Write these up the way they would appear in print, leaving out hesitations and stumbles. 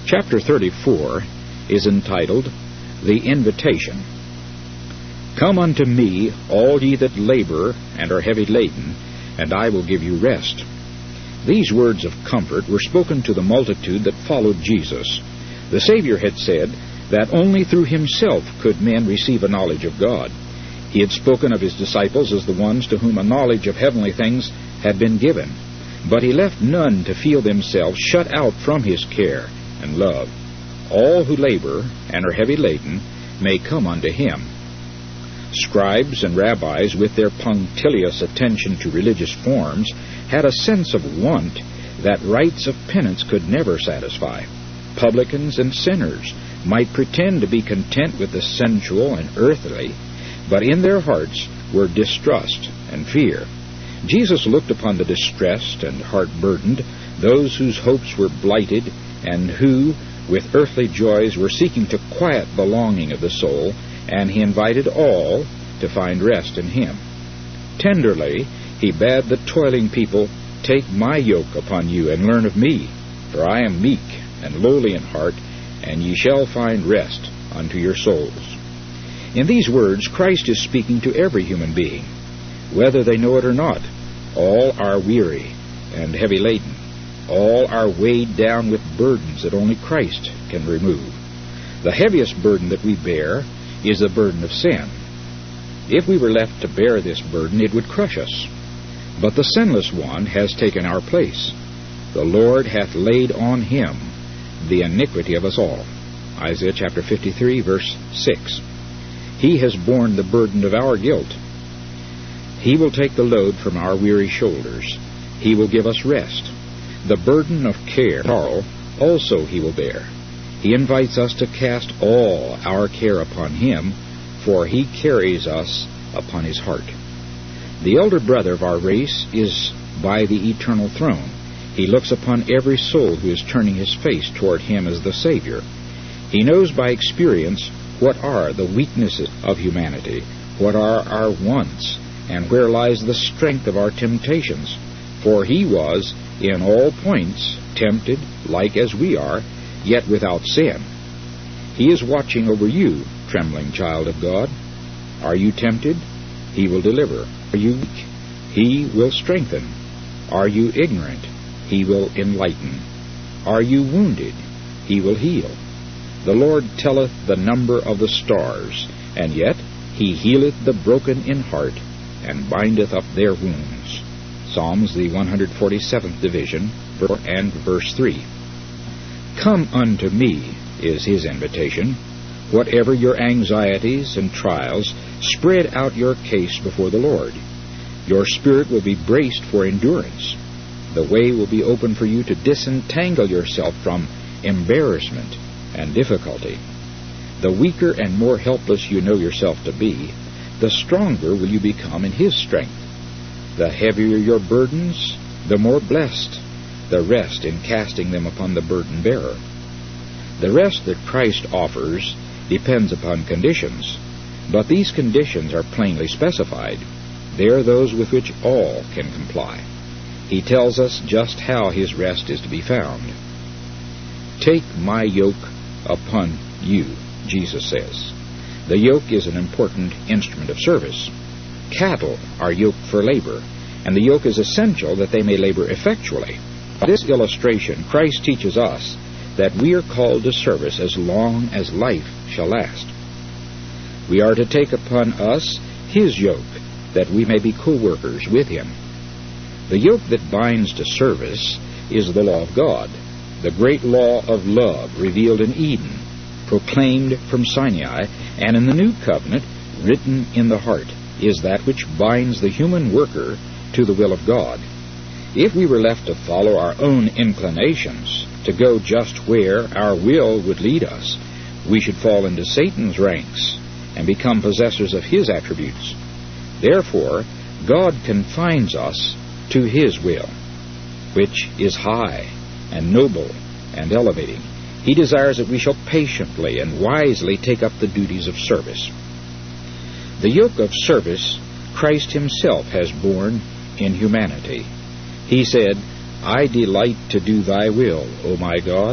Chapter 34 is entitled, The Invitation. Come unto me, all ye that labor and are heavy laden, and I will give you rest. These words of comfort were spoken to the multitude that followed Jesus. The Savior had said that only through himself could men receive a knowledge of God. He had spoken of his disciples as the ones to whom a knowledge of heavenly things had been given, but he left none to feel themselves shut out from his care and love. All who labor and are heavy laden may come unto him. Scribes and rabbis, with their punctilious attention to religious forms, had a sense of want that rites of penance could never satisfy. Publicans and sinners might pretend to be content with the sensual and earthly, but in their hearts were distrust and fear. Jesus looked upon the distressed and heart-burdened, those whose hopes were blighted, and who, with earthly joys, were seeking to quiet the longing of the soul, and he invited all to find rest in him. Tenderly, he bade the toiling people, Take my yoke upon you, and learn of me, for I am meek and lowly in heart, and ye shall find rest unto your souls. In these words, Christ is speaking to every human being, whether they know it or not. All are weary and heavy laden. All are weighed down with burdens that only Christ can remove. The heaviest burden that we bear is the burden of sin. If we were left to bear this burden, it would crush us. But the sinless one has taken our place. The Lord hath laid on him the iniquity of us all. Isaiah chapter 53, verse 6. He has borne the burden of our guilt. He will take the load from our weary shoulders. He will give us rest. The burden of care, sorrow, also he will bear. He invites us to cast all our care upon him, for he carries us upon his heart. The elder brother of our race is by the eternal throne. He looks upon every soul who is turning his face toward him as the Savior. He knows by experience what are the weaknesses of humanity, what are our wants, and where lies the strength of our temptations. For he was, in all points, tempted like as we are, yet without sin. He is watching over you, trembling child of God. Are you tempted? He will deliver. Are you weak? He will strengthen. Are you ignorant? He will enlighten. Are you wounded? He will heal. The Lord telleth the number of the stars, and yet he healeth the broken in heart, and bindeth up their wounds. Psalms, the 147th division, and verse 3. Come unto me is his invitation. Whatever your anxieties and trials, spread out your case before the Lord. Your spirit will be braced for endurance. The way will be open for you to disentangle yourself from embarrassment and difficulty. The weaker and more helpless you know yourself to be, the stronger will you become in his strength. The heavier your burdens, the more blessed the rest in casting them upon the burden bearer. The rest that Christ offers depends upon conditions, but these conditions are plainly specified. They are those with which all can comply. He tells us just how his rest is to be found. Take my yoke upon you, Jesus says. The yoke is an important instrument of service. Cattle are yoked for labor, and the yoke is essential that they may labor effectually. By this illustration, Christ teaches us that we are called to service as long as life shall last. We are to take upon us his yoke, that we may be co-workers with him. The yoke that binds to service is the law of God, the great law of love revealed in Eden, proclaimed from Sinai, and in the new covenant, written in the heart, is that which binds the human worker to the will of God. If we were left to follow our own inclinations, to go just where our will would lead us, we should fall into Satan's ranks and become possessors of his attributes. Therefore, God confines us to his will, which is high and noble and elevating. He desires that we shall patiently and wisely take up the duties of service. The yoke of service Christ himself has borne in humanity. He said, I delight to do thy will, O my God.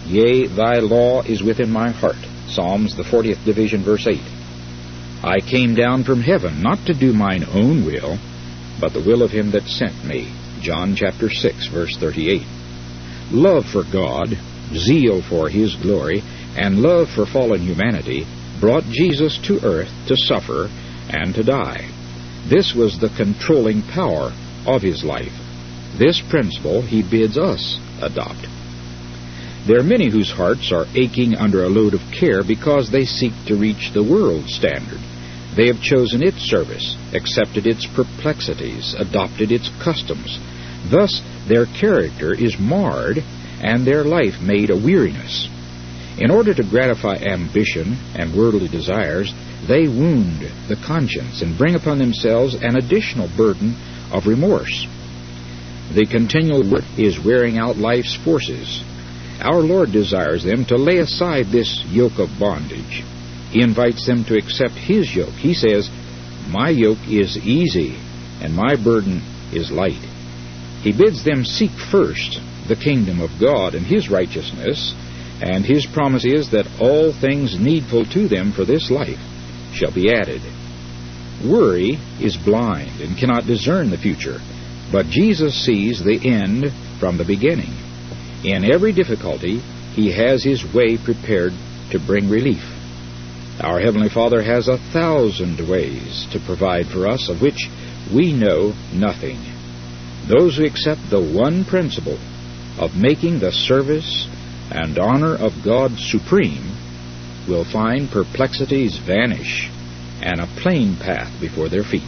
Yea, thy law is within my heart. Psalms, the 40th division, verse 8. I came down from heaven, not to do mine own will, but the will of him that sent me. John chapter 6, verse 38. Love for God, zeal for his glory, and love for fallen humanity brought Jesus to earth to suffer and to die. This was the controlling power of his life. This principle he bids us adopt. There are many whose hearts are aching under a load of care because they seek to reach the world's standard. They have chosen its service, accepted its perplexities, adopted its customs. Thus their character is marred and their life made a weariness. In order to gratify ambition and worldly desires, they wound the conscience and bring upon themselves an additional burden of remorse. The continual work is wearing out life's forces. Our Lord desires them to lay aside this yoke of bondage. He invites them to accept his yoke. He says, my yoke is easy, and my burden is light. He bids them seek first the kingdom of God and his righteousness, and his promise is that all things needful to them for this life shall be added. Worry is blind and cannot discern the future, but Jesus sees the end from the beginning. In every difficulty, he has his way prepared to bring relief. Our Heavenly Father has 1,000 ways to provide for us of which we know nothing. Those who accept the one principle of making the service and honor of God supreme will find perplexities vanish and a plain path before their feet.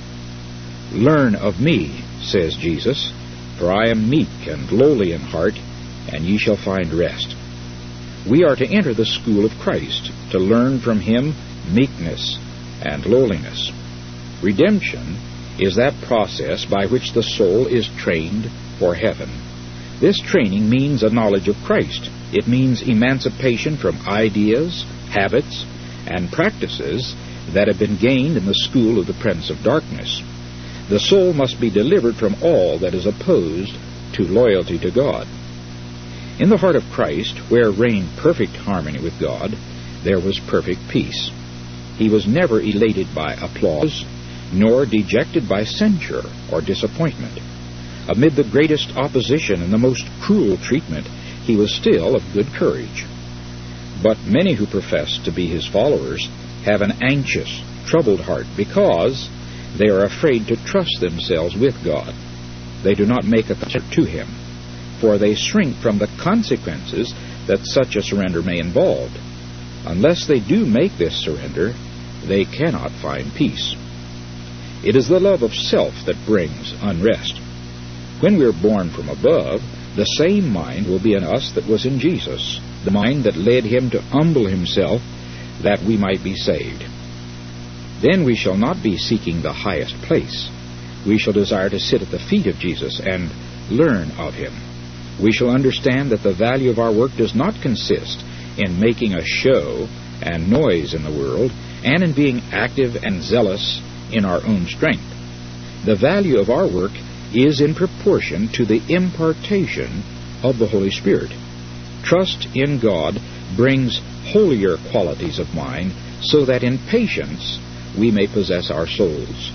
Learn of me, says Jesus, for I am meek and lowly in heart, and ye shall find rest. We are to enter the school of Christ, to learn from him meekness and lowliness. Redemption is that process by which the soul is trained for heaven. This training means a knowledge of Christ. It means emancipation from ideas, habits, and practices that have been gained in the school of the Prince of Darkness. The soul must be delivered from all that is opposed to loyalty to God. In the heart of Christ, where reigned perfect harmony with God, there was perfect peace. He was never elated by applause, nor dejected by censure or disappointment. Amid the greatest opposition and the most cruel treatment, he was still of good courage. But many who profess to be his followers have an anxious, troubled heart because they are afraid to trust themselves with God. They do not make a commitment to him, for they shrink from the consequences that such a surrender may involve. Unless they do make this surrender, they cannot find peace. It is the love of self that brings unrest. When we are born from above, the same mind will be in us that was in Jesus, the mind that led him to humble himself that we might be saved. Then we shall not be seeking the highest place. We shall desire to sit at the feet of Jesus and learn of him. We shall understand that the value of our work does not consist in making a show and noise in the world, and in being active and zealous in our own strength. The value of our work is in proportion to the impartation of the Holy Spirit. Trust in God brings holier qualities of mind, so that in patience we may possess our souls.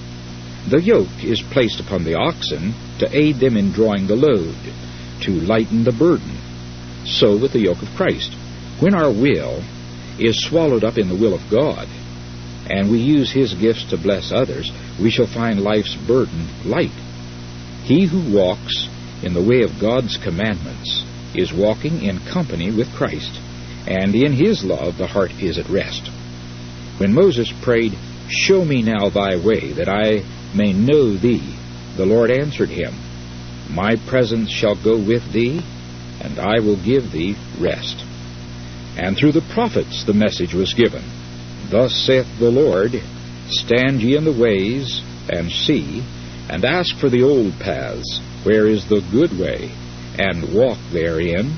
The yoke is placed upon the oxen to aid them in drawing the load, to lighten the burden. So with the yoke of Christ. When our will is swallowed up in the will of God, and we use his gifts to bless others, we shall find life's burden light. He who walks in the way of God's commandments is walking in company with Christ, and in his love the heart is at rest. When Moses prayed, "Show me now thy way, that I may know thee," the Lord answered him, "My presence shall go with thee, and I will give thee rest." And through the prophets the message was given, "Thus saith the Lord, stand ye in the ways, and see, and ask for the old paths, where is the good way, and walk therein,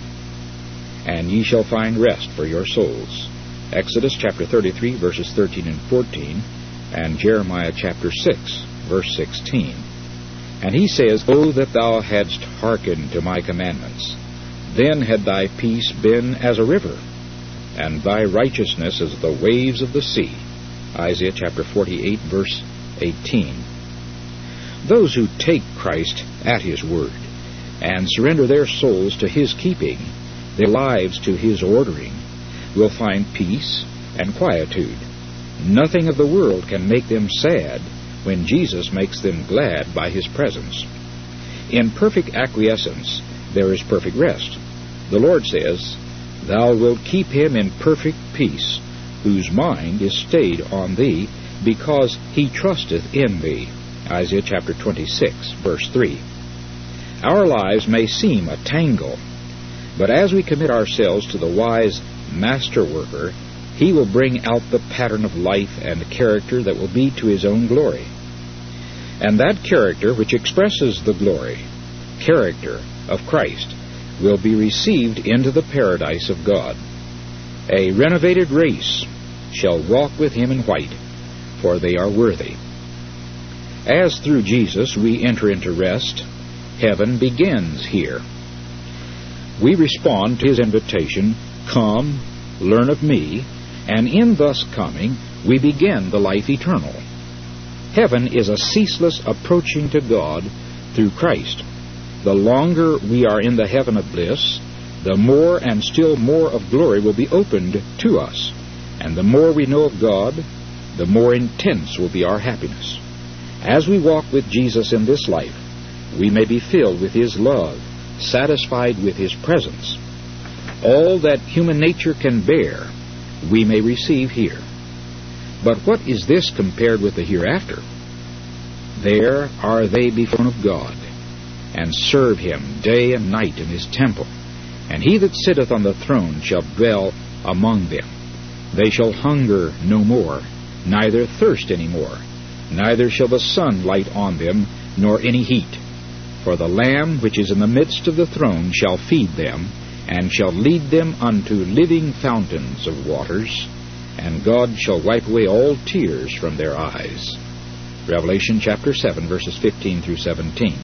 and ye shall find rest for your souls." Exodus chapter 33, verses 13 and 14, and Jeremiah chapter 6, verse 16. And he says, "O that thou hadst hearkened to my commandments, then had thy peace been as a river, and thy righteousness as the waves of the sea. Isaiah chapter 48, verse 18. Those who take Christ at His word and surrender their souls to His keeping, their lives to His ordering, will find peace and quietude. Nothing of the world can make them sad when Jesus makes them glad by His presence. In perfect acquiescence there is perfect rest. The Lord says, Thou wilt keep him in perfect peace, whose mind is stayed on Thee, because he trusteth in Thee. Isaiah chapter 26, verse 3. Our lives may seem a tangle, but as we commit ourselves to the wise Master Worker, He will bring out the pattern of life and character that will be to His own glory. And that character which expresses the glory, character of Christ, will be received into the paradise of God. A renovated race shall walk with Him in white, for they are worthy. As through Jesus we enter into rest, heaven begins here. We respond to His invitation, Come, learn of me, and in thus coming we begin the life eternal. Heaven is a ceaseless approaching to God through Christ. The longer we are in the heaven of bliss, the more and still more of glory will be opened to us, and the more we know of God, the more intense will be our happiness. As we walk with Jesus in this life, we may be filled with His love, satisfied with His presence. All that human nature can bear, we may receive here. But what is this compared with the hereafter? There are they before of God, and serve Him day and night in His temple. And He that sitteth on the throne shall dwell among them. They shall hunger no more, neither thirst any more. Neither shall the sun light on them, nor any heat. For the Lamb which is in the midst of the throne shall feed them, and shall lead them unto living fountains of waters, and God shall wipe away all tears from their eyes. Revelation chapter 7, verses 15 through 17.